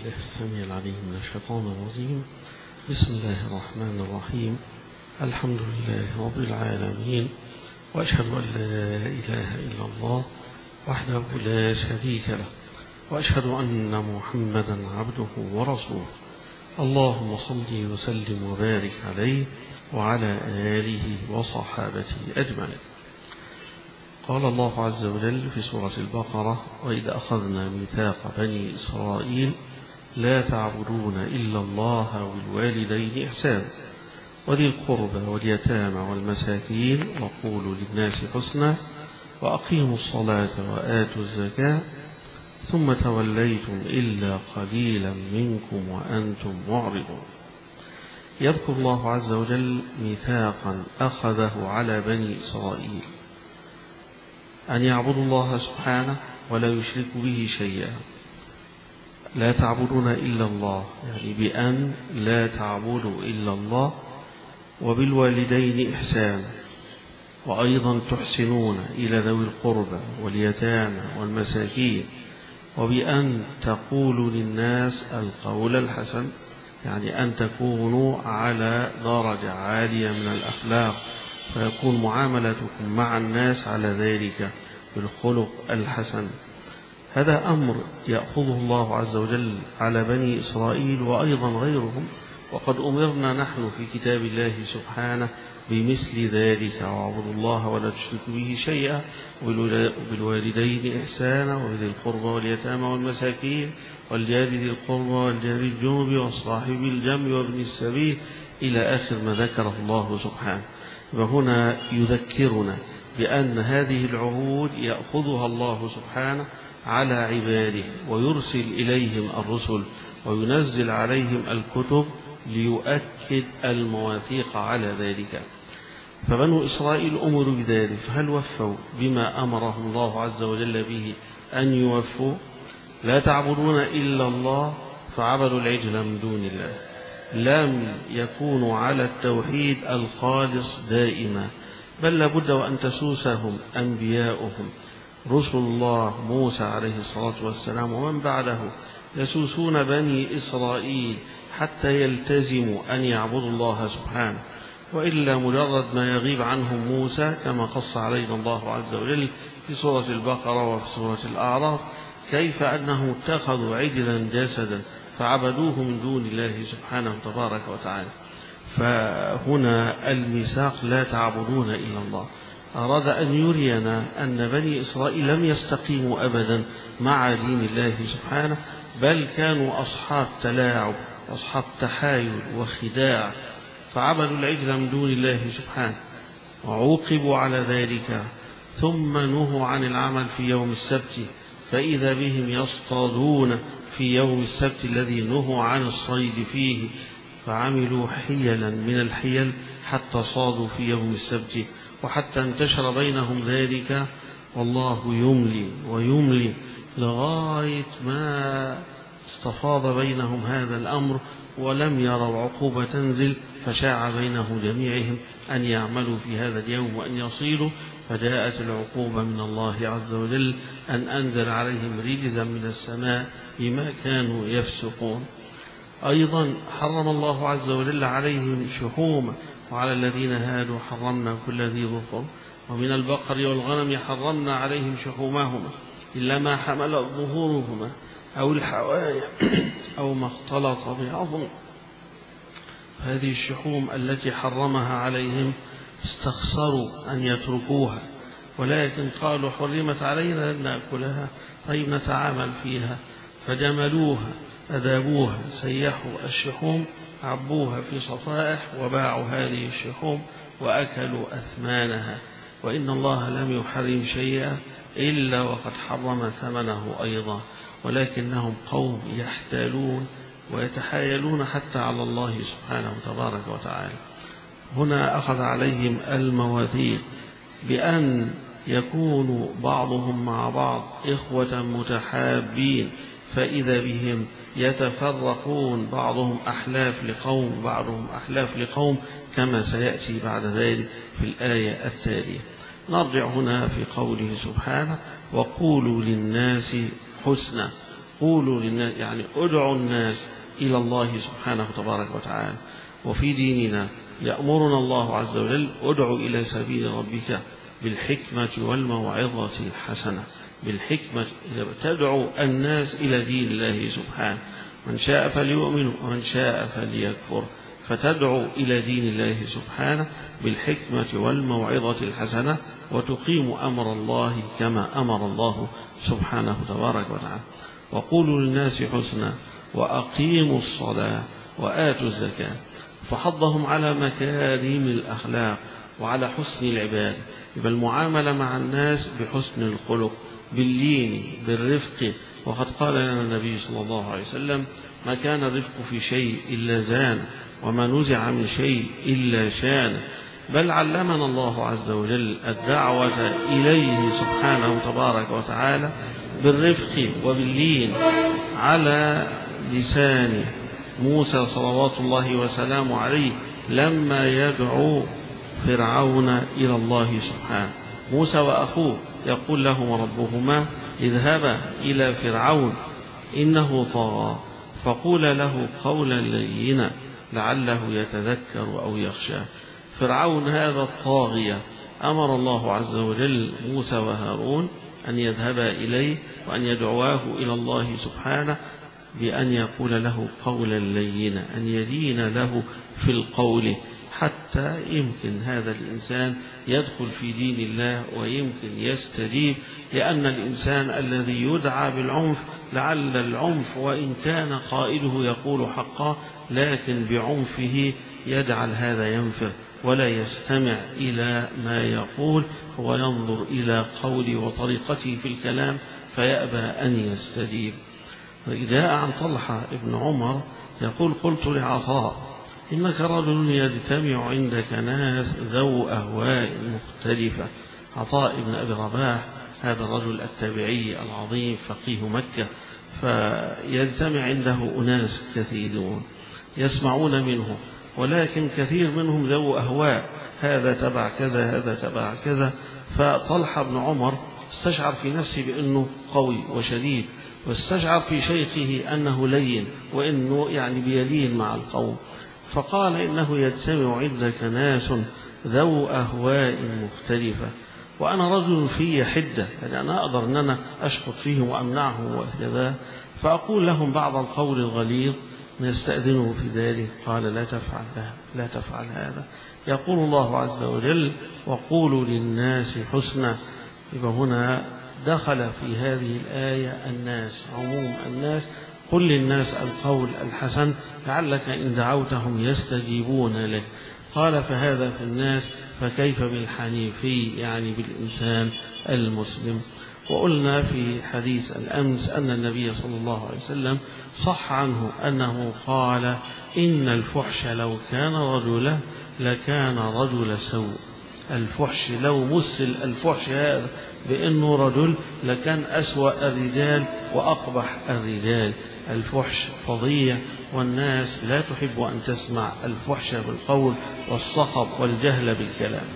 بالله السميع العليم من الشيطان الرجيم. بسم الله الرحمن الرحيم. الحمد لله رب العالمين، وأشهد أن لا إله إلا الله وحده لا شريك له، وأشهد أن محمدا عبده ورسوله. اللهم صل وسلم وبارك عليه وعلى آله وصحابته أجمعين. قال الله عز وجل في سورة البقرة: وإذ أخذنا ميثاق بني إسرائيل لا تعبدون إلا الله والوالدين إحسانا وذي القربى واليتامى والمساكين وقولوا للناس حسنا وأقيموا الصلاة وآتوا الزكاة ثم توليتم إلا قليلا منكم وأنتم معرضون. يذكر الله عز وجل ميثاقا أخذه على بني إسرائيل أن يعبدوا الله سبحانه ولا يشركوا به شيئا. لا تعبدون إلا الله، يعني بأن لا تعبدوا إلا الله، وبالوالدين إحسانا، وأيضا تحسنون إلى ذوي القربى واليتامى والمساكين، وبأن تقولوا للناس القول الحسن، يعني أن تكونوا على درجة عالية من الأخلاق، فيكون معاملتكم مع الناس على ذلك بالخلق الحسن. هذا أمر يأخذه الله عز وجل على بني إسرائيل وأيضا غيرهم، وقد أمرنا نحن في كتاب الله سبحانه بمثل ذلك: واعبدوا الله ولا تشركوا به شيئا وبالوالدين إحسانا وبذي القربى واليتامى والمساكين والجار ذي القربى والجار الجنب والصاحب بالجنب وابن السبيل إلى آخر ما ذكره الله سبحانه. وهنا يذكرنا بأن هذه العهود يأخذها الله سبحانه على عباده، ويرسل إليهم الرسل وينزل عليهم الكتب ليؤكد المواثيق على ذلك. فبنو إسرائيل أمروا بذلك، فهل وفوا بما أمرهم الله عز وجل به أن يوفوا؟ لا تعبدون إلا الله، فعبدوا العجل من دون الله، لم يكونوا على التوحيد الخالص دائما، بل لابد وأن تسوسهم أنبياؤهم رسل الله موسى عليه الصلاة والسلام ومن بعده، يسوسون بني إسرائيل حتى يلتزموا أن يعبدوا الله سبحانه، وإلا مجرد ما يغيب عنهم موسى كما قص علينا الله عز وجل في سورة البقرة وفي سورة الأعراف كيف أنهم اتخذوا عجلا جسدا فعبدوه من دون الله سبحانه تبارك وتعالى. فهنا الميثاق لا تعبدون إلا الله أراد أن يرينا أن بني إسرائيل لم يستقيموا أبدا مع دين الله سبحانه، بل كانوا أصحاب تلاعب وأصحاب تحايل وخداع، فعبدوا العجل من دون الله سبحانه وعوقبوا على ذلك، ثم نهوا عن العمل في يوم السبت، فإذا بهم يصطادون في يوم السبت الذي نهوا عن الصيد فيه، فعملوا حيلا من الحيل حتى صادوا في يوم السبت، وحتى انتشر بينهم ذلك، والله يملي ويملي لغاية ما استفاض بينهم هذا الأمر، ولم يروا عقوبة تنزل، فشاع بينهم جميعهم أن يعملوا في هذا اليوم وأن يصيلوا، فجاءت العقوبة من الله عز وجل أن أنزل عليهم رجزا من السماء بما كانوا يفسقون. أيضا حرم الله عز وجل عليهم شحوم، وعلى الذين هادوا حرمنا كل ذي ظفر، ومن البقر والغنم حرمنا عليهم شحومهما إلا ما حمل ظهورهما أو الحوايا أو ما اختلط بعظم. هذه الشحوم التي حرمها عليهم استخسروا أن يتركوها، ولكن قالوا حرمت علينا أن نأكلها، طيب نتعامل فيها، فجملوها أذابوها، سيحوا الشحوم، عبوها في صفائح وباعوا هذه الشحوم وأكلوا أثمانها. وإن الله لم يحرم شيئا إلا وقد حرم ثمنه أيضا، ولكنهم قوم يحتالون ويتحايلون حتى على الله سبحانه تبارك وتعالى. هنا أخذ عليهم المواثيق بأن يكونوا بعضهم مع بعض إخوة متحابين، فإذا بهم يتفرقون، بعضهم أحلاف لقوم بعضهم أحلاف لقوم، كما سيأتي بعد ذلك في الآية التالية. نرجع هنا في قوله سبحانه: وقولوا للناس حسنا. قولوا للناس يعني ادعوا الناس إلى الله سبحانه تبارك وتعالى. وفي ديننا يأمرنا الله عز وجل ادعوا إلى سبيل ربك بالحكمة والموعظة الحسنة. بالحكمة تدعو الناس إلى دين الله سبحانه، من شاء فليؤمن ومن شاء فليكفر، فتدعو إلى دين الله سبحانه بالحكمة والموعظة الحسنة، وتقيم أمر الله كما أمر الله سبحانه تبارك وتعالى. وقولوا للناس حسنا وأقيموا الصلاة وآتوا الزكاة، فحضهم على مكارم الأخلاق وعلى حسن العبادة، يبقى المعاملة مع الناس بحسن الخلق، باللين، بالرفق. وقد قال لنا النبي صلى الله عليه وسلم: ما كان الرفق في شيء إلا زان، وما نزع من شيء إلا شان. بل علمنا الله عز وجل الدعوة إليه سبحانه تبارك وتعالى بالرفق وباللين على لسان موسى صلوات الله وسلامه عليه لما يدعو فرعون إلى الله سبحانه. موسى وأخوه يقول لهما ربهما: اذهبا إلى فرعون إنه طغى فقولا له قولا لينا لعله يتذكر أو يخشى. فرعون هذا الطاغية أمر الله عز وجل موسى وهارون أن يذهبا إليه وأن يدعواه إلى الله سبحانه بأن يقول له قولا لينا، أن يلين له في القول، حتى يمكن هذا الإنسان يدخل في دين الله ويمكن يستجيب. لأن الإنسان الذي يدعى بالعنف لعل العنف وإن كان قائله يقول حقا، لكن بعنفه يجعل هذا ينفر ولا يستمع إلى ما يقول، وينظر إلى قوله وطريقته في الكلام فيأبى أن يستجيب. جاء عن طلحة ابن عمر يقول: قلت لعطاء: إنك رجل يجتمع عندك ناس ذو أهواء مختلفة. عطاء ابن أبي رباح هذا الرجل التابعي العظيم فقيه مكة، فيجتمع عنده أناس كثيرون يسمعون منه، ولكن كثير منهم ذو أهواء، هذا تبع كذا هذا تبع كذا. فطلحة بن عمر استشعر في نفسه بأنه قوي وشديد، واستشعر في شيخه أنه لين وأنه يعني بيلين مع القوم، فقال: إنه يجتمع عندك ناس ذو أهواء مختلفة، وأنا رجل في حدة، يعني أنا أقدر أن أنا أشخط فيهم وأمنعهم وكذا، فأقول لهم بعض القول الغليظ نستأذنه في ذلك. قال: لا تفعل هذا. يقول الله عز وجل: وقولوا للناس حسنا. يبقى هنا دخل في هذه الآية الناس، عموم الناس، قل للناس القول الحسن لعلك إن دعوتهم يستجيبون لك. قال: فهذا في الناس، فكيف بالحنيفي يعني بالإنسان المسلم. وقلنا في حديث الأمس أن النبي صلى الله عليه وسلم صح عنه أنه قال: إن الفحش لو كان رجلا لكان رجل سوء. الفحش لو مثل الفحش هذا بأنه رجل لكان أسوأ الرجال وأقبح الرجال. الفحش فظيع، والناس لا تحب أن تسمع الفحش بالقول والصخب والجهل بالكلام.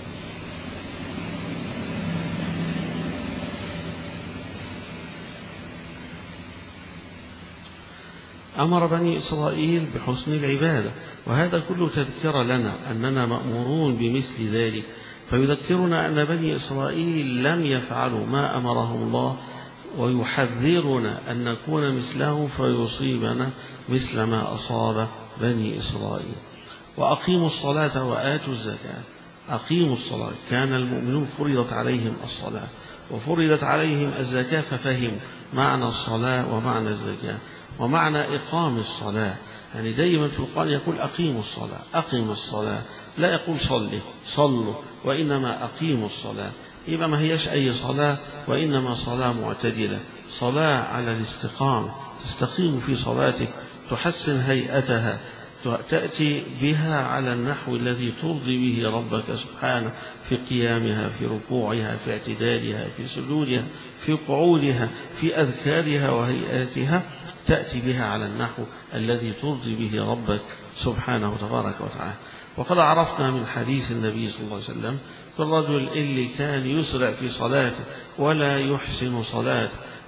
أمر بني إسرائيل بحسن العبادة، وهذا كله تذكر لنا أننا مأمورون بمثل ذلك، فيذكرنا أن بني إسرائيل لم يفعلوا ما أمرهم الله، ويحذرنا أن نكون مثله فيصيبنا مثل ما أصاب بني إسرائيل. وأقيموا الصلاة وآتوا الزكاة. أقيموا الصلاة، كان المؤمنون فرضت عليهم الصلاة وفرضت عليهم الزكاة، ففهموا معنى الصلاة ومعنى الزكاة ومعنى إقام الصلاة. يعني دائما في القرآن يقول: أقيموا الصلاة، أقيم الصلاة، لا يقول صلوا، وإنما أقيموا الصلاة. يبقى ما هيش أي صلاة، وإنما صلاة معتدلة، صلاة على الاستقامة، تستقيم في صلاتك، تحسن هيئتها، تأتي بها على النحو الذي ترضي به ربك سبحانه، في قيامها، في ركوعها، في اعتدالها، في سجودها، في قعودها، في أذكارها وهيئاتها، تأتي بها على النحو الذي ترضي به ربك سبحانه تبارك وتعالى. وقد عرفنا من حديث النبي صلى الله عليه وسلم في الرجل اللي كان يسرع في صلاته ولا يحسن صلاته،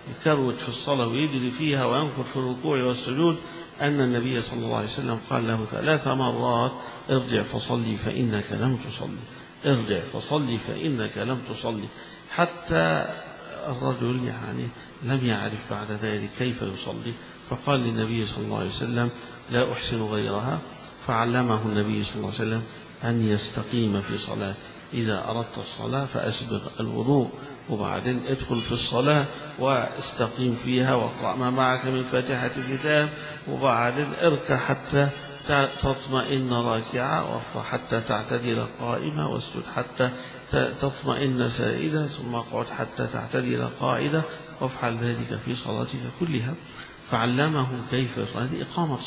يكروت في الصلاة ويجري فيها وينقر في الركوع والسجود أن النبي صلى الله عليه وسلم قال له 3 مرات ارجع فصلي فإنك لم تصلي، ارجع فصلي فإنك لم تصلي، حتى الرجل يعني لم يعرف بعد ذلك كيف يصلي، فقال للنبي صلى الله عليه وسلم لا أحسن غيرها، فعلمه النبي صلى الله عليه وسلم أن يستقيم في صلاة. إذا أردت الصلاة فأسبغ الوضوء، وبعدين ادخل في الصلاة واستقيم فيها واقرأ ما معك من فاتحة الكتاب، وبعدين اركع حتى تطمئن راكعة، وارفع حتى تعتدل قائمة، واسجد حتى تطمئن سائدة، ثم اقعد حتى تعتدل قائدة، وافعل ذلك في صلاتك كلها. فعلمه كيف هذه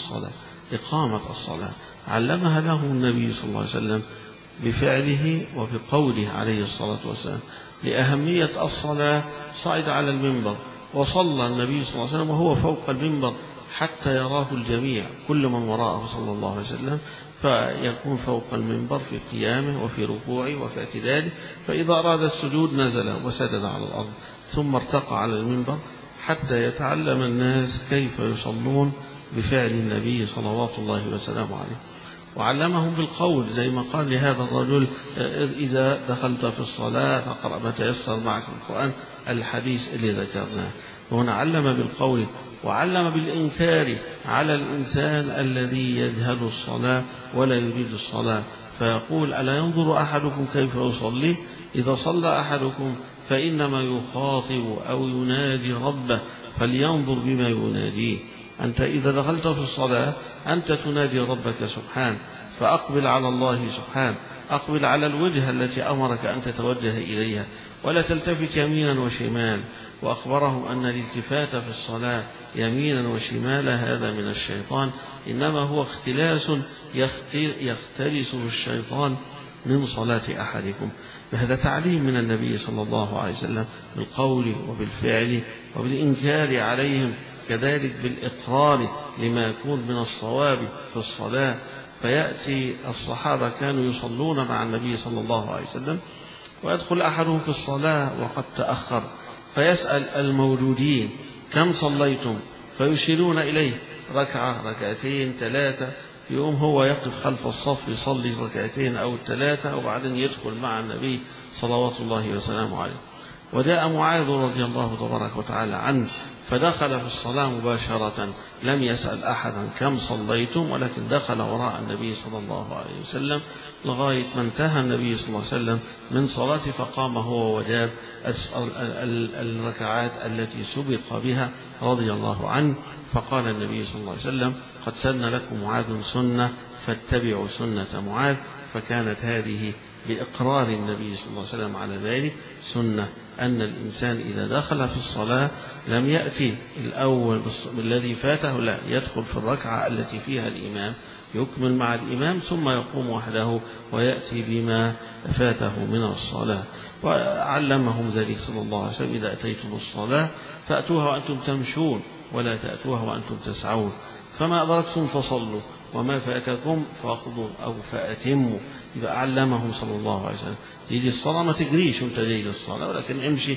إقامة الصلاة علمها له النبي صلى الله عليه وسلم بفعله وبقوله عليه الصلاة والسلام. لأهمية الصلاة صعد على المنبر وصلى النبي صلى الله عليه وسلم وهو فوق المنبر حتى يراه الجميع، كل من وراءه صلى الله عليه وسلم، فيكون فوق المنبر في قيامه وفي ركوعه وفي اعتداله، فإذا أراد السجود نزل وسجد على الأرض، ثم ارتقى على المنبر حتى يتعلم الناس كيف يصلون بفعل النبي صلوات الله وسلامه عليه. وعلمهم بالقول زي ما قال لهذا الرجل إذا دخلت في الصلاة فاقرأ ما تيسر معك من القرآن، الحديث اللي ذكرناه. وهنا علم بالقول وعلم بالإنكار على الإنسان الذي يجهل الصلاة ولا يريد الصلاة، فيقول ألا ينظر أحدكم كيف يصلي؟ إذا صلى أحدكم فإنما يخاطب أو ينادي ربه فلينظر بما يناديه. أنت إذا دخلت في الصلاة أنت تنادي ربك سبحانه، فأقبل على الله سبحانه، أقبل على الوجهة التي أمرك أن تتوجه إليها، ولا تلتفت يمينا وشمال. وأخبرهم أن الالتفات في الصلاة يمينا وشمالا هذا من الشيطان، إنما هو اختلاس يختلسه الشيطان من صلاة أحدكم. فهذا تعليم من النبي صلى الله عليه وسلم بالقول وبالفعل وبالإنكار عليهم، كذلك بالإقرار لما يكون من الصواب في الصلاة. فيأتي الصحابة كانوا يصلون مع النبي صلى الله عليه وسلم، ويدخل أحدهم في الصلاة وقد تأخر، فيسأل الموجودين كم صليتم؟ فيشيرون إليه 1 ركعة 2 3، يقوم هو يقف خلف الصف يصلي 2 أو 3، وبعدين يدخل مع النبي صلوات الله وسلامه عليه. وجاء معاذ رضي الله تبارك وتعالى عنه فدخل في الصلاة مباشرة، لم يسأل أحدا كم صليتم، ولكن دخل وراء النبي صلى الله عليه وسلم لغاية ما انتهى النبي صلى الله عليه وسلم من صلاته، فقام هو وجاب الركعات التي سبق بها رضي الله عنه. فقال النبي صلى الله عليه وسلم قد سن لكم معاذ سنة فاتبعوا سنة معاذ. فكانت هذه بإقرار النبي صلى الله عليه وسلم على ذلك سنة، أن الإنسان إذا دخل في الصلاة لم يأتي الأول بالذي فاته، لا، يدخل في الركعة التي فيها الإمام يكمل مع الإمام ثم يقوم وحده ويأتي بما فاته من الصلاة. وعلمهم ذلك صلى الله عليه وسلم إذا أتيتم الصلاة فأتوها وأنتم تمشون ولا تأتوها وأنتم تسعون، فما أدركتم فصلوا وما فاتكم فأخذوا أو فأتموا. يبقى علمهم صلى الله عليه وسلم يجي الصلاة ما تجريش وانت جاي للصلاة، ولكن امشي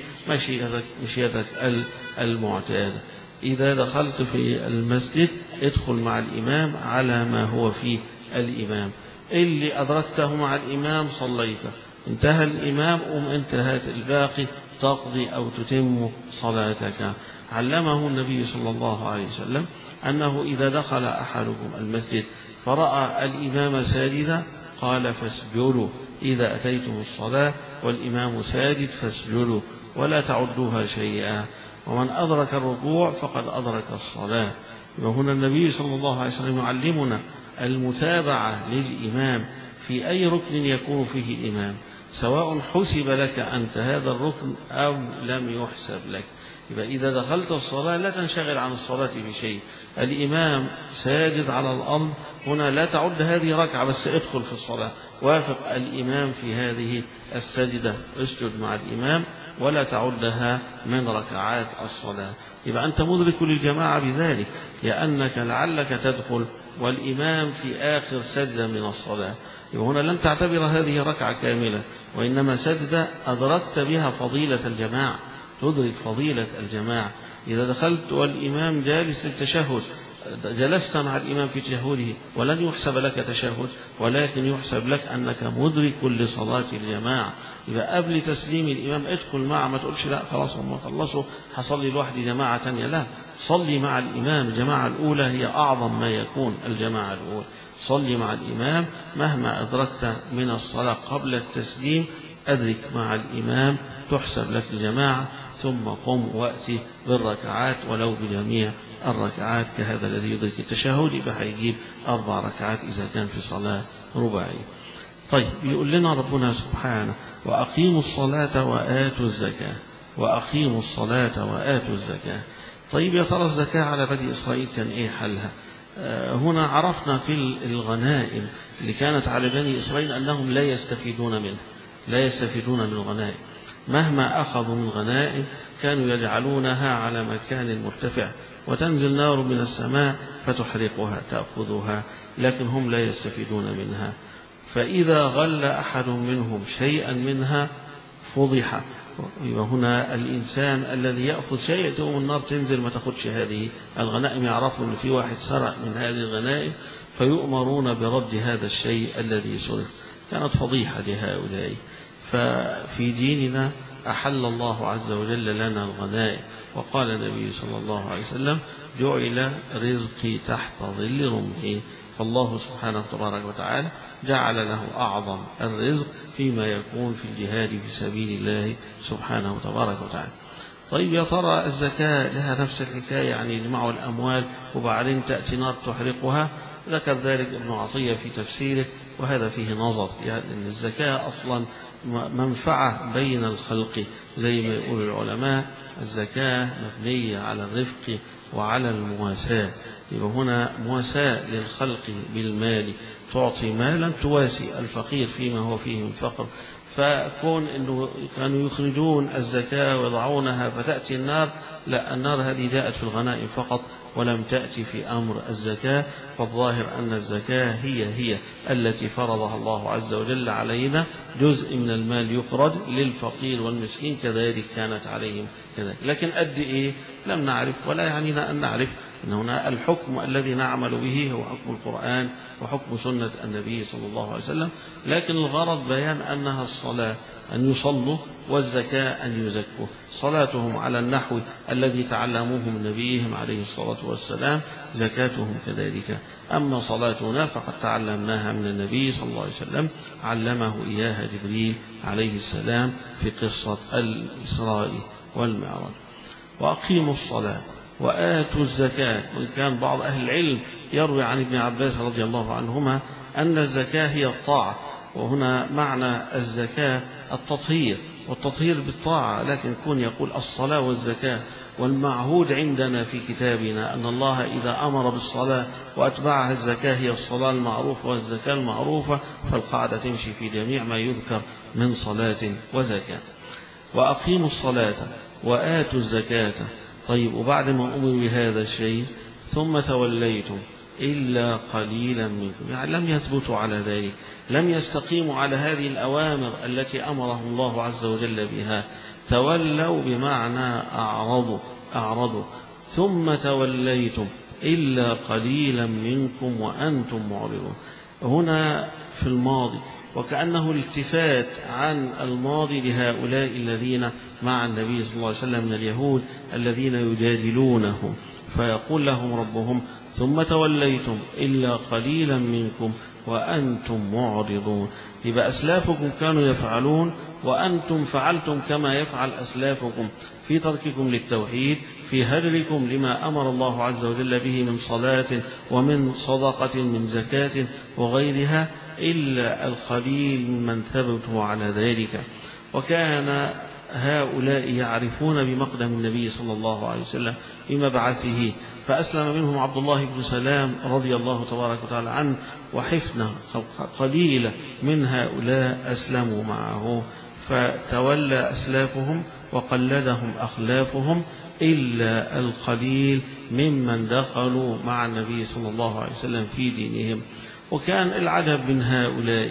مشيتك المعتادة. إذا دخلت في المسجد ادخل مع الإمام على ما هو فيه الإمام، اللي أدركته مع الإمام صليته، انتهى الإمام انتهت الباقي تقضي أو تتم صلاتك. علمه النبي صلى الله عليه وسلم أنه إذا دخل أحدكم المسجد فرأى الإمام ساجدا قال فاسجدوا، إذا أتيتم الصلاة والإمام ساجد فاسجدوا ولا تعدوها شيئا، ومن أدرك الركوع فقد أدرك الصلاة. وهنا النبي صلى الله عليه وسلم يعلمنا المتابعة للإمام في أي ركن يكون فيه الإمام، سواء حسب لك أنت هذا الركن أو لم يحسب لك. يبقى إذا دخلت الصلاة لا تنشغل عن الصلاة بشيء، الإمام ساجد على الأرض هنا لا تعد هذه ركعة بس، ادخل في الصلاة وافق الإمام في هذه السجدة، اسجد مع الإمام ولا تعدها من ركعات الصلاة. يبقى أنت مدرك للجماعة بذلك، لأنك لعلك تدخل والإمام في آخر سجدة من الصلاة، وهنا لن تعتبر هذه ركعة كاملة، وإنما سجدة أدركت بها فضيلة الجماعة، تدرك فضيلة الجماعة. إذا دخلت والإمام جالس للتشهد جلست مع الإمام في تشهده ولن يحسب لك تشهد، ولكن يحسب لك أنك مدرك لصلاة الجماعة. يبقى قبل تسليم الإمام ادخل معه، ما تقولش لا خلاص هم خلصوا هصلي لوحدي جماعة تانية، لا، صلي مع الإمام. الجماعة الأولى هي أعظم ما يكون، الجماعة الأولى صلي مع الإمام مهما أدركت من الصلاة قبل التسليم أدرك مع الإمام تحسب لك الجماعة، ثم قم وأتي بالركعات ولو بجميع الركعات كهذا الذي يدرك التشهد، يبقى هيجيب 4 ركعات إذا كان في صلاة رباعية. طيب يقول لنا ربنا سبحانه وأقيموا الصلاة وآتوا الزكاة، وأقيموا الصلاة وآتوا الزكاة. طيب يا ترى الزكاة على بني إسرائيل كان إيه حلها؟ هنا عرفنا في الغنائم اللي كانت على بني إسرائيل أنهم لا يستفيدون منه، لا يستفيدون من الغنائم، مهما أخذوا من غنائم كانوا يجعلونها على مكان مرتفع وتنزل نار من السماء فتحرقها تأخذها، لكن هم لا يستفيدون منها. فإذا غل أحد منهم شيئا منها فضح. وهنا الإنسان الذي يأخذ شيء تقوم النار تنزل ما تأخذش هذه الغنائم، يعرفوا أن في واحد سرق من هذه الغنائم فيؤمرون برد هذا الشيء الذي سرق. كانت فضيحة لهؤلاء. ففي ديننا أحل الله عز وجل لنا الغنائم، وقال النبي صلى الله عليه وسلم جعل رزقي تحت ظل رمحي. فالله سبحانه تبارك وتعالى جعل له أعظم الرزق فيما يكون في الجهاد في سبيل الله سبحانه تبارك وتعالى. طيب يا ترى الزكاة لها نفس الحكاية، يعني يجمعوا الأموال وبعدين تأتي نار تحرقها؟ ذكر ذلك ابن عطية في تفسيره، وهذا فيه نظر، يعني أن الزكاة أصلا منفعة بين الخلق زي ما يقول العلماء، الزكاة مبنية على الرفق وعلى المواساة. يبقى هنا مواساة للخلق بالمال، تعطي مالا تواسي الفقير فيما هو فيه من فقر. فكون أنه كانوا يخرجون الزكاة ويضعونها فتأتي النار، لا، النار هذه جاءت في الغنائم فقط ولم تأتي في أمر الزكاة. فالظاهر أن الزكاة هي التي فرضها الله عز وجل علينا، جزء من المال يخرج للفقير والمسكين، كذلك كانت عليهم كذلك. لكن قد إيه لم نعرف، ولا يعنينا أن نعرف. أن هنا الحكم الذي نعمل به هو حكم القرآن وحكم سنة النبي صلى الله عليه وسلم، لكن الغرض بيان أنها الصلاة أن يصلوا والزكاة أن يزكوا، صلاتهم على النحو الذي تعلموه من نبيهم عليه الصلاة والسلام، زكاتهم كذلك. أما صلاتنا فقد تعلمناها من النبي صلى الله عليه وسلم، علمه إياها جبريل عليه السلام في قصة الإسراء والمعراج. وأقيموا الصلاة وآتوا الزكاة. وإن كان بعض أهل العلم يروي عن ابن عباس رضي الله عنهما أن الزكاة هي الطاعة، وهنا معنى الزكاة التطهير، والتطهير بالطاعة، لكن كون يقول الصلاة والزكاة. والمعهود عندنا في كتابنا أن الله إذا أمر بالصلاة وأتبعها الزكاة هي الصلاة المعروفة والزكاة المعروفة، فالقاعدة تمشي في جميع ما يذكر من صلاة وزكاة. وأقيموا الصلاة وآتوا الزكاة. طيب وبعد ما أمروا بهذا الشيء ثم توليتم إلا قليلا منكم، يعني لم يثبتوا على ذلك، لم يستقيموا على هذه الأوامر التي أمرهم الله عز وجل بها. تولوا بمعنى أعرضوا. ثم توليتم إلا قليلا منكم وأنتم معرضون. هنا في الماضي، وكأنه الالتفات عن الماضي لهؤلاء الذين مع النبي صلى الله عليه وسلم من اليهود الذين يجادلونه، فيقول لهم ربهم ثم توليتم إلا قليلا منكم وأنتم معرضون. يبقى أسلافكم كانوا يفعلون وأنتم فعلتم كما يفعل أسلافكم في ترككم للتوحيد، في هجركم لما أمر الله عز وجل به من صلاة ومن صدقة من زكاة وغيرها، إلا القليل ممن ثبتوا على ذلك. وكان هؤلاء يعرفون بمقدم النبي صلى الله عليه وسلم بمبعثه، فأسلم منهم عبد الله بن سلام رضي الله تبارك وتعالى عنه، وحفنة قليلة من هؤلاء أسلموا معه، فتولى أسلافهم وقلدهم أخلافهم إلا القليل ممن دخلوا مع النبي صلى الله عليه وسلم في دينهم. وكان العجب من هؤلاء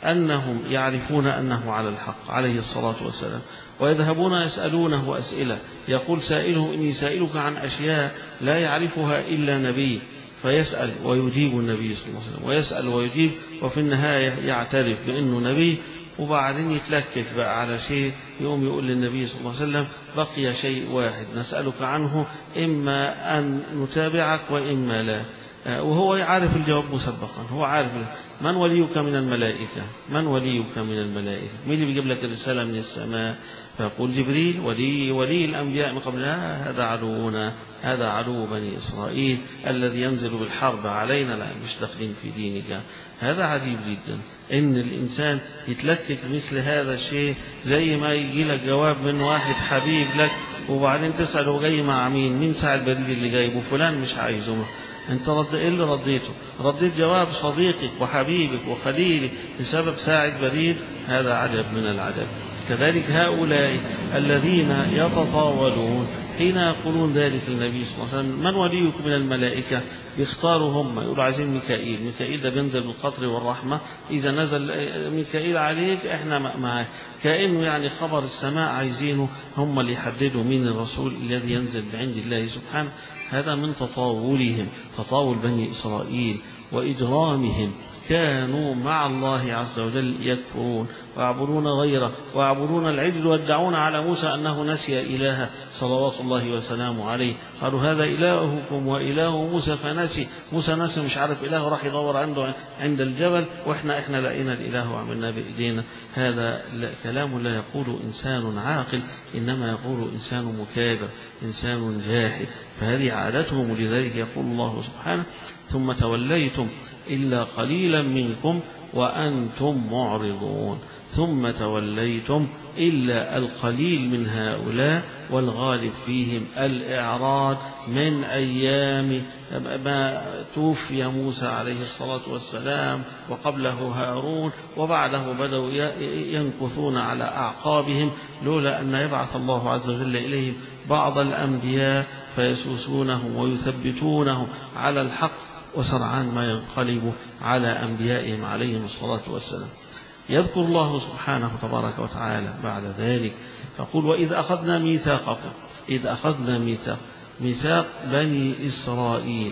أنهم يعرفون أنه على الحق عليه الصلاة والسلام، ويذهبون يسألونه أسئلة، يقول سائله إني سائلك عن أشياء لا يعرفها إلا نبي، فيسأل ويجيب النبي صلى الله عليه وسلم، ويسأل ويجيب، وفي النهاية يعترف بأنه نبي، وبعدين يتلكك بقى على شيء، يقوم يقول للنبي صلى الله عليه وسلم بقي شيء واحد نسألك عنه، إما أن نتابعك وإما لا. وهو يعرف الجواب مسبقا، هو عارف من وليك من الملائكة، من وليك من الملائكة، مين اللي بيجيب لك الرسالة من السماء؟ فيقول جبريل ولي الأنبياء من قبلنا، هذا عدونا، هذا عدو بني إسرائيل الذي ينزل بالحرب علينا، لا مش داخلين في دينك. هذا عجيب جدا إن الإنسان يتلكك مثل هذا الشيء، زي ما يجي لك جواب من واحد حبيب لك وبعدين تسأله جاي مع مين ساعة البريد اللي جايبه فلان مش عايزه، انت ايه اللي رديته؟ رديت جواب صديقك وحبيبك وخليلك بسبب ساعة بريد. هذا عجب من العجب. كذلك هؤلاء الذين يتطاولون حين يقولون ذلك للنبي صلى الله عليه وسلم من وليك من الملائكة، بيختاروا هم، يقولوا عايزين ميكائيل ده بينزل بالقطر والرحمة، إذا نزل ميكائيل عليك احنا معاه، كأنه يعني خبر السماء عايزينه هم اللي يحددوا مين الرسول الذي ينزل عند الله سبحانه. هذا من تطاولهم، تطاول بني إسرائيل وإجرامهم، كانوا مع الله عز وجل يكفرون ويعبدون غيره ويعبدون العجل، ويدعون على موسى أنه نسي إلهه صلوات الله وسلامه عليه، قالوا هذا إلهكم وإله موسى فنسي، موسى نسي مش عارف إله، راح يدور عنده عند الجبل، وإحنا لقينا الإله وعملنا بإيدينا. هذا كلام لا يقول إنسان عاقل، إنما يقول إنسان مكابر، إنسان جاحد، فهذه عادتهم. ولذلك يقول الله سبحانه ثم توليتم إلا قليلا منكم وأنتم معرضون، ثم توليتم إلا القليل من هؤلاء، والغالب فيهم الإعراض من أيام ما توفي موسى عليه الصلاة والسلام وقبله هارون، وبعده بدأوا ينكثون على أعقابهم، لولا أن يبعث الله عز وجل إليهم بعض الأنبياء فيسوسونهم ويثبتونهم على الحق، وسرعان ما ينقلب على أنبيائهم عليهم الصلاة والسلام. يذكر الله سبحانه تبارك وتعالى بعد ذلك فقول وإذ أخذنا ميثاقكم، إذ أخذنا ميثاق بني إسرائيل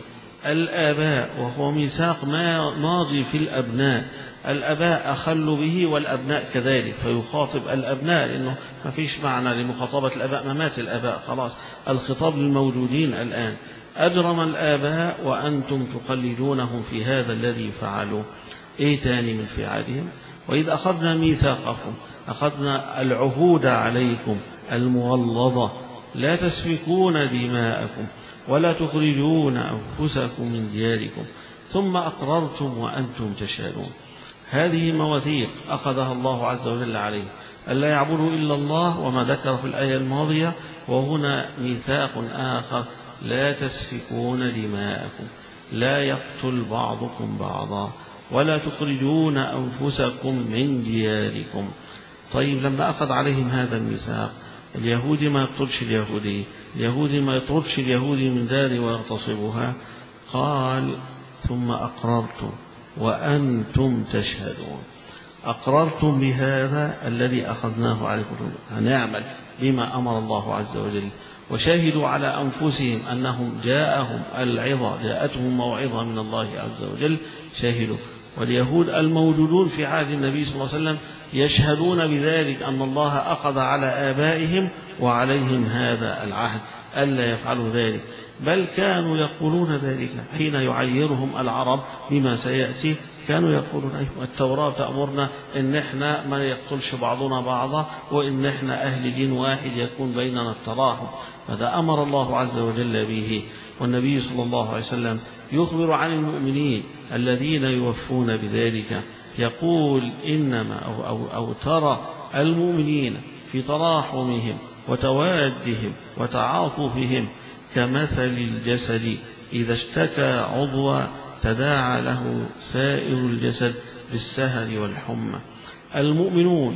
الآباء، وهو ميثاق ماضي في الأبناء، الآباء أخلوا به والأبناء كذلك، فيخاطب الأبناء لأنه ما فيش معنى لمخاطبة الآباء، ما مات الآباء خلاص، الخطاب للموجودين الآن. أجرم الآباء وأنتم تقلدونهم في هذا الذي فعلوا. إيه تاني من فعالهم؟ وإذ أخذنا ميثاقكم، أخذنا العهود عليكم المغلظة، لا تسفكون دماءكم ولا تخرجون أنفسكم من دياركم ثم أقررتم وأنتم تشهدون. هذه مواثيق أخذها الله عز وجل عليه، ألا يعبدوا إلا الله، وما ذكر في الآية الماضية، وهنا ميثاق آخر لا تسفكون دماءكم، لا يقتل بعضكم بعضا، ولا تخرجون أنفسكم من دياركم. طيب لما أخذ عليهم هذا الميثاق، اليهودي ما يقتلش اليهودي، اليهودي ما يطردش اليهودي من داره ويغتصبها، قال ثم أقررتم وأنتم تشهدون. أقررتم بهذا الذي أخذناه عليكم، هنعمل بما أمر الله عز وجل، وشاهدوا على أنفسهم أنهم جاءهم العظة، جاءتهم موعظة من الله عز وجل، شاهدوا. واليهود الموجودون في عهد النبي صلى الله عليه وسلم يشهدون بذلك أن الله أخذ على آبائهم وعليهم هذا العهد ألا يفعلوا ذلك، بل كانوا يقولون ذلك حين يعيرهم العرب بما سيأتي، كانوا يقولون أيوة التوراة تأمرنا إن إحنا ما يقتلش بعضنا بعضا، وإن إحنا أهل دين واحد يكون بيننا التراحم. هذا أمر الله عز وجل به، والنبي صلى الله عليه وسلم يخبر عن المؤمنين الذين يوفون بذلك، يقول إنما أو ترى المؤمنين في تراحمهم وتوادهم وتعاطفهم كمثل الجسد إذا اشتكى عضوا تداعى له سائر الجسد بالسهر والحمى. المؤمنون،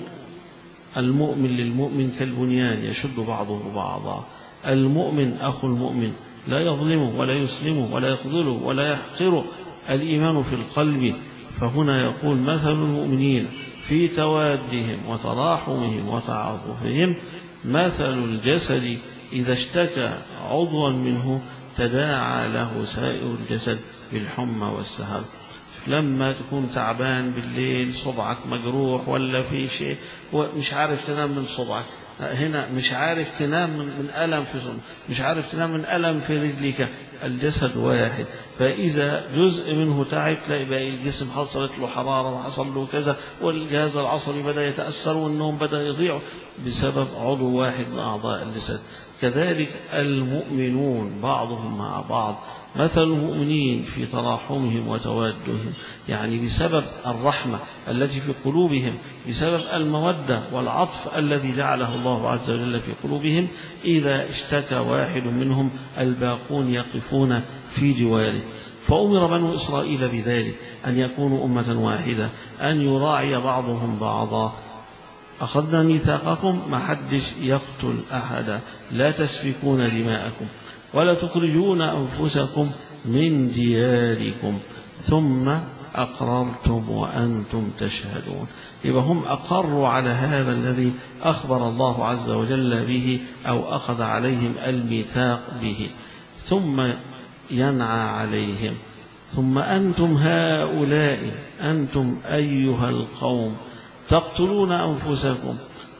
المؤمن للمؤمن كالبنيان يشد بعضه بعضا، المؤمن أخو المؤمن لا يظلمه ولا يسلمه ولا يخذله ولا يحقره، الإيمان في القلب فهنا يقول مثل المؤمنين في توادهم وتراحمهم وتعاطفهم مثل الجسد إذا اشتكى عضوا منه تداعى له سائر الجسد بالحمى والسهر. لما تكون تعبان بالليل، صبعك مجروح ولا في شيء ومش عارف تنام من صبعك، هنا مش عارف تنام من ألم في صبعك، مش عارف تنام من ألم في رجلك، الجسد واحد. فإذا جزء منه تعب تلاقي باقي الجسم حصلت له حرارة وحصل له كذا، والجهاز العصبي بدأ يتأثر والنوم بدأ يضيع بسبب عضو واحد من أعضاء الجسد. كذلك المؤمنون بعضهم مع بعض مثل المؤمنين في تراحمهم وتوادهم، يعني بسبب الرحمة التي في قلوبهم، بسبب المودة والعطف الذي جعله الله عز وجل في قلوبهم، إذا اشتكى واحد منهم الباقون يقفون في جواره. فأمر بنو إسرائيل بذلك أن يكونوا أمة واحدة، أن يراعي بعضهم بعضا. أخذنا ميثاقكم، ما حدش يقتل أحدا، لا تسفكون دماءكم ولا تخرجون أنفسكم من دياركم ثم أقررتم وأنتم تشهدون. يبقى هم أقروا على هذا الذي أخبر الله عز وجل به أو أخذ عليهم الميثاق به، ثم ينعى عليهم ثم أنتم هؤلاء أنتم أيها القوم تقتلون أنفسكم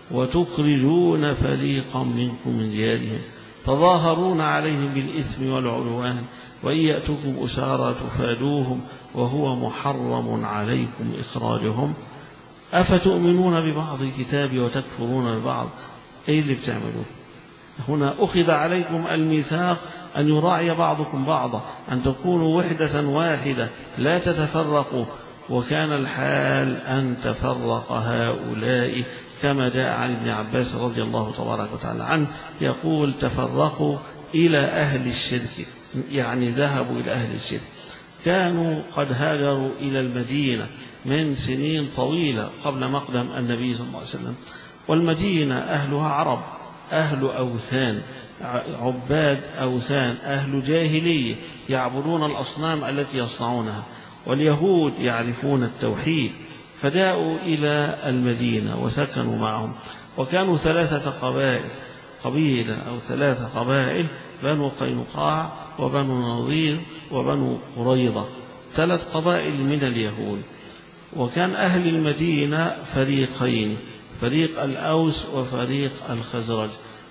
وتخرجون فريقا منكم من ديارهم تظاهرون عليهم بالإثم والعدوان وإن يأتوكم أسارى تفادوهم وهو محرم عليكم إخراجهم أفتؤمنون ببعض الكتاب وتكفرون ببعض. إيه اللي بتعملوه هنا؟ أخذ عليكم الميثاق أن يراعي بعضكم بعضا، أن تكونوا وحدة واحدة لا تتفرقوا، وكان الحال أن تفرق هؤلاء كما جاء عن ابن عباس رضي الله تبارك وتعالى عنه يقول تفرقوا إلى أهل الشرك، يعني ذهبوا إلى أهل الشرك. كانوا قد هاجروا إلى المدينة من سنين طويلة قبل مقدم النبي صلى الله عليه وسلم، والمدينة أهلها عرب، أهل أوثان، عباد أوثان، أهل جاهلية يعبدون الأصنام التي يصنعونها، واليهود يعرفون التوحيد، فجاءوا إلى المدينة وسكنوا معهم. وكانوا 3 قبائل، قبيلة أو 3 قبائل، بنو قينقاع وبنو نضير وبنو قريظة، 3 قبائل من اليهود. وكان أهل المدينة فريقين، فريق الأوس وفريق الخزرج،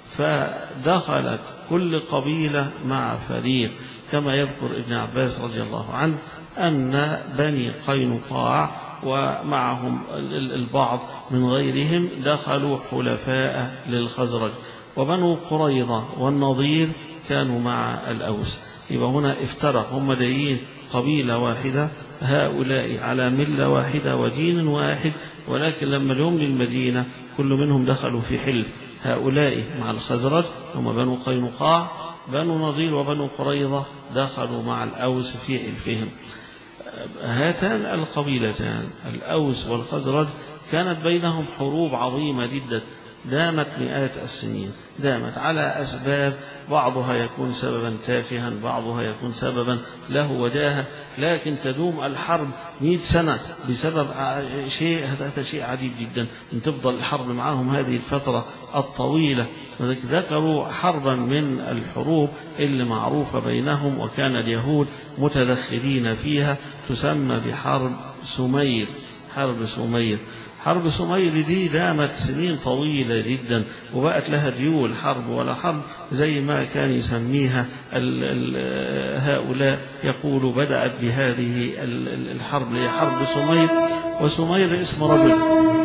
فدخلت كل قبيلة مع فريق، كما يذكر ابن عباس رضي الله عنه أن بني قينقاع ومعهم البعض من غيرهم دخلوا حلفاء للخزرج، وبنو قريظة والنضير كانوا مع الأوس. يبقى هنا افترق، هم دايين قبيلة واحدة، هؤلاء على ملة واحدة ودين واحد، ولكن لما جم للمدينة كل منهم دخلوا في حلف، هؤلاء مع الخزرج هم بنو قينقاع، بنو نضير وبنو قريظة دخلوا مع الأوس في حلفهم. هاتان القبيلتان الأوس والخزرج كانت بينهم حروب عظيمة جدا دامت مئات السنين، دامت على أسباب، بعضها يكون سببا تافها، بعضها يكون سببا له وجاهة، لكن تدوم الحرب 100 سنة بسبب شيء، هذا شيء عجيب جدا أن تفضل الحرب معهم هذه الفترة الطويلة. ذكروا حربا من الحروب اللي معروفة بينهم وكان اليهود متدخلين فيها، تسمى بحرب سمير. حرب سمير، حرب سمير دي دامت سنين طويلة جدا وبقت لها ديول، حرب ولا حرب زي ما كان يسميها هؤلاء، يقولوا بدأت بهذه الحرب هي حرب سمير، وسمير اسم رجل.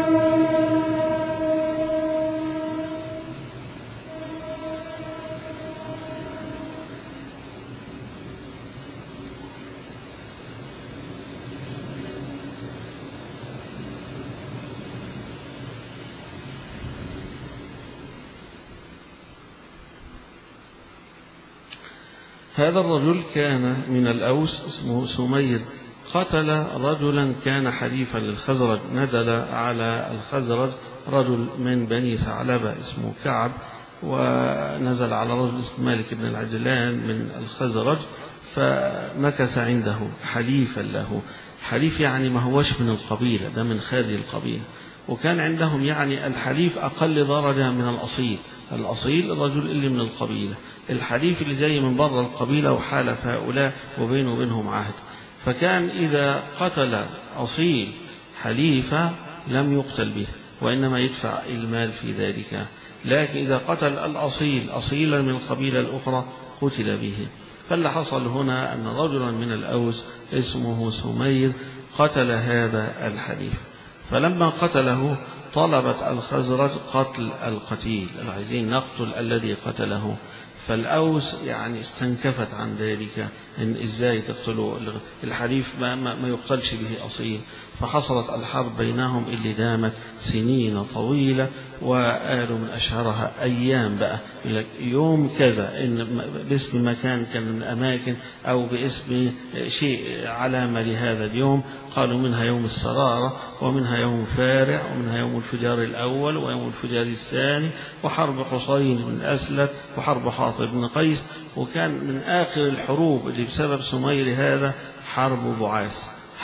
هذا الرجل كان من الأوس اسمه سمير، قتل رجلا كان حليفا للخزرج، نزل على الخزرج رجل من بني ثعلبة اسمه كعب، ونزل على رجل اسمه مالك بن العجلان من الخزرج، فمكث عنده حليفا له. حليف يعني ما هوش من القبيلة، ده من خارج القبيلة. وكان عندهم يعني الحليف أقل درجة من الأصيل. الأصيل الرجل اللي من القبيلة، الحليف اللي جاي من بره القبيلة وحالف هؤلاء وبينه وبينهم عهد. فكان إذا قتل أصيل حليفة لم يقتل به، وإنما يدفع المال في ذلك. لكن إذا قتل الأصيل أصيلا من القبيلة الأخرى قتل به. فاللي حصل هنا أن رجلا من الأوس اسمه سمير قتل هذا الحليف. فلما قتله طلبت الخزرج قتل القتيل، عايزين نقتل الذي قتله. فالأوس يعني استنكفت عن ذلك، إن إزاي تقتلوا الحليف ما يقتلش به أصيل. فحصلت الحرب بينهم اللي دامت سنين طويلة، وقالوا من أشهرها أيام بقى يوم كذا، إن باسم مكان كان من الأماكن أو باسم شيء علامة لهذا اليوم. قالوا منها يوم السرارة، ومنها يوم فارع، ومنها يوم الفجار الأول ويوم الفجار الثاني، وحرب حصين بن أسلت، وحرب حاطب بن قيس. وكان من آخر الحروب اللي بسبب سمير هذا حرب بعاث.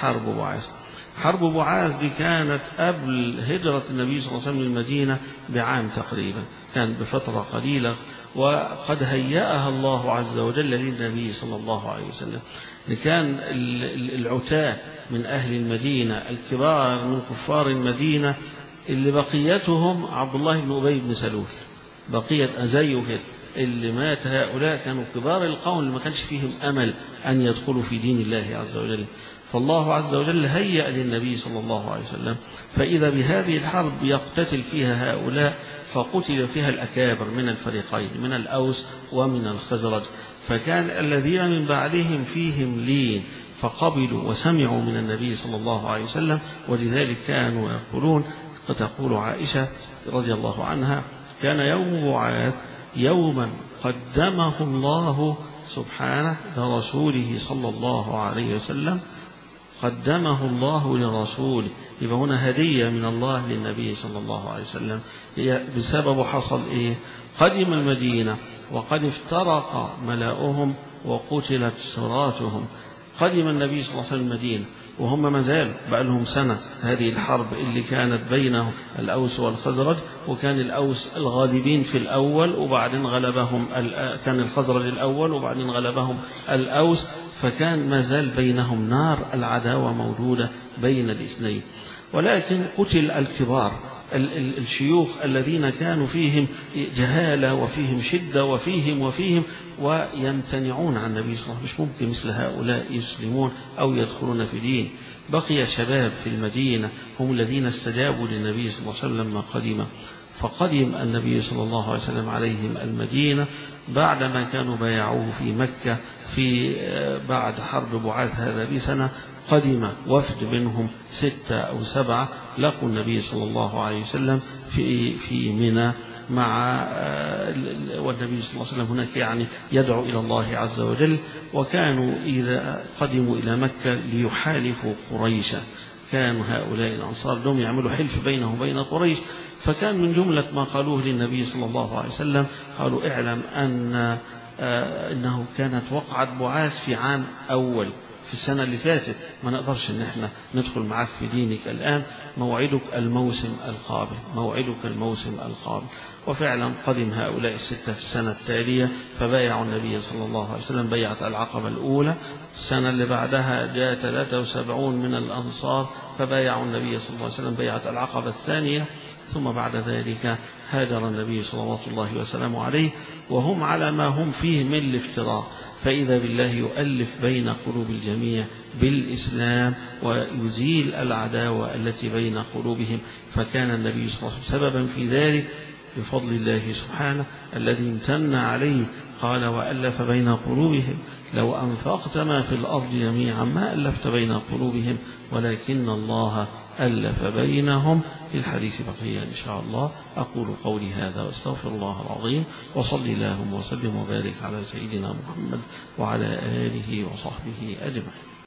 حرب بعاث دي كانت قبل هجرة النبي صلى الله عليه وسلم للمدينة بعام تقريبا، كان بفترة قليلة، وقد هيأها الله عز وجل للنبي صلى الله عليه وسلم. كان العتاة من أهل المدينة الكبار من كفار المدينة اللي بقيتهم عبد الله بن أبي بن سلول، بقية زيه كده اللي مات. هؤلاء كانوا كبار القوم اللي ما كانش فيهم أمل أن يدخلوا في دين الله عز وجل. فالله عز وجل هيأ للنبي صلى الله عليه وسلم، فإذا بهذه الحرب يقتتل فيها هؤلاء، فقتل فيها الأكابر من الفريقين، من الأوس ومن الخزرج. فكان الذين من بعدهم فيهم لين، فقبلوا وسمعوا من النبي صلى الله عليه وسلم. ولذلك كانوا يقولون، تقول عائشة رضي الله عنها: كان يوم بعاث يوما قدمه الله سبحانه لرسوله صلى الله عليه وسلم، قدمه الله لرسوله. يبقى هنا هدية من الله للنبي صلى الله عليه وسلم. هي بسبب حصل إيه؟ قدم المدينة وقد افترق ملاؤهم وقتلت سراتهم. قدم النبي صلى الله عليه وسلم المدينة وهم ما زالوا بقى لهم سنة هذه الحرب اللي كانت بينهم الأوس والخزرج. وكان الأوس الغالبين في الأول، وبعدين غلبهم كان الخزرج الأول وبعدين غلبهم الأوس. فكان ما زال بينهم نار العداوة موجودة بين الاثنين. ولكن قتل الكبار، الشيوخ الذين كانوا فيهم جهالة وفيهم شدة وفيهم ويمتنعون عن النبي صلى الله عليه وسلم. مش ممكن مثل هؤلاء يسلمون أو يدخلون في دين. بقي شباب في المدينة هم الذين استجابوا للنبي صلى الله عليه وسلم لما قدم. فقدم النبي صلى الله عليه وسلم عليهم المدينة بعدما كانوا بايعوه في مكة في بعد حرب بعاث هذا بسنة. قدم وفد منهم 6 أو 7 لقوا النبي صلى الله عليه وسلم في منى مع والنبي صلى الله عليه وسلم هناك يعني يدعو إلى الله عز وجل. وكانوا إذا قدموا إلى مكة ليحالفوا قريشا، كان هؤلاء الأنصار لهم يعملوا حلف بينه وبين قريش. فكان من جملة ما قالوه للنبي صلى الله عليه وسلم قالوا: اعلم أنه كانت وقعة بعاث في عام أول في السنة اللي فاتت، ما نقدرش ان احنا ندخل معاك في دينك الآن، موعدك الموسم القابل. وفعلا قدم هؤلاء 6 في السنة التالية فبايعوا النبي صلى الله عليه وسلم بيعة العقبة الأولى. السنة اللي بعدها جاء 73 من الأنصار فبايعوا النبي صلى الله عليه وسلم بيعة العقبة الثانية. ثم بعد ذلك هاجر النبي صلى الله وسلم عليه وهم على ما هم فيه من الافتراء. فإذا بالله يؤلف بين قلوب الجميع بالإسلام ويزيل العداوة التي بين قلوبهم. فكان النبي صلى الله عليه وسلم سببا في ذلك بفضل الله سبحانه الذي امتن عليه. قال: وألف بين قلوبهم لو أنفقت ما في الأرض جميعا ما ألفت بين قلوبهم ولكن الله ألف بينهم. الحديث بقية إن شاء الله. أقول قولي هذا واستغفر الله العظيم، وصلي اللهم وسلم وبارك على سيدنا محمد وعلى آله وصحبه أجمعين.